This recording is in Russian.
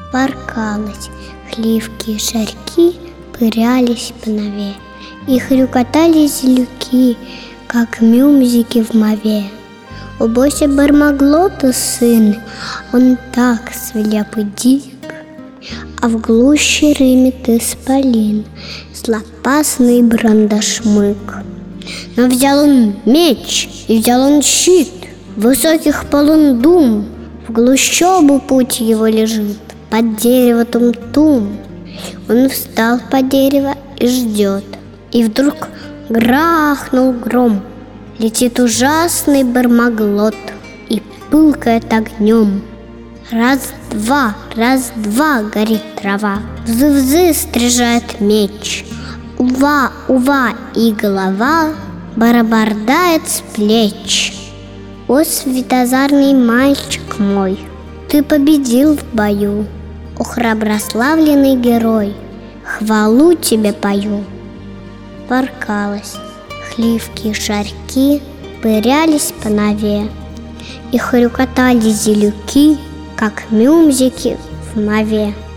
Воркалась, хливки и шарьки пырялись по нове, и хрюкотали зелюки, как мюмзики в мове. Убойся Бармаглота, сын, он так свирепый дик, а в глуще рымет исполин, злопасный брандашмык. Но взял он меч, и взял он щит, высоких полон дум, в глущобу путь его лежит, под дерево тум-тум. Он встал под дерево и ждет, и вдруг грахнул гром. Летит ужасный Бармаглот и пылкает огнем. Раз-два горит трава, взы-взы стрижает меч. Ува, ува, и голова барабардает с плеч. О, светозарный мальчик мой, ты победил в бою, о, храброславленный герой, хвалу тебе пою. Воркалась, хливки и шарьки пырялись по нове, и хрюкотали зелюки, как мюмзики в мове.